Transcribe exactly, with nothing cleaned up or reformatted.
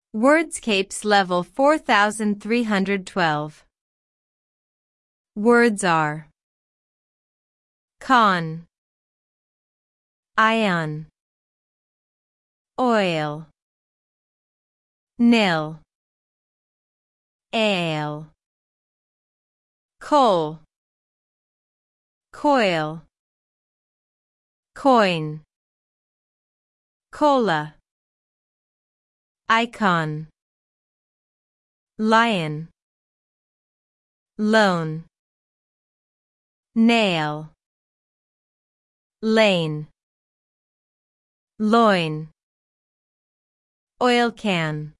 Wordscapes level four thousand three hundred twelve. Words are con, ion, oil, nil, ale, coal, coil, coin, cola, icon, lion, loan, nail, lane, loin, oil can.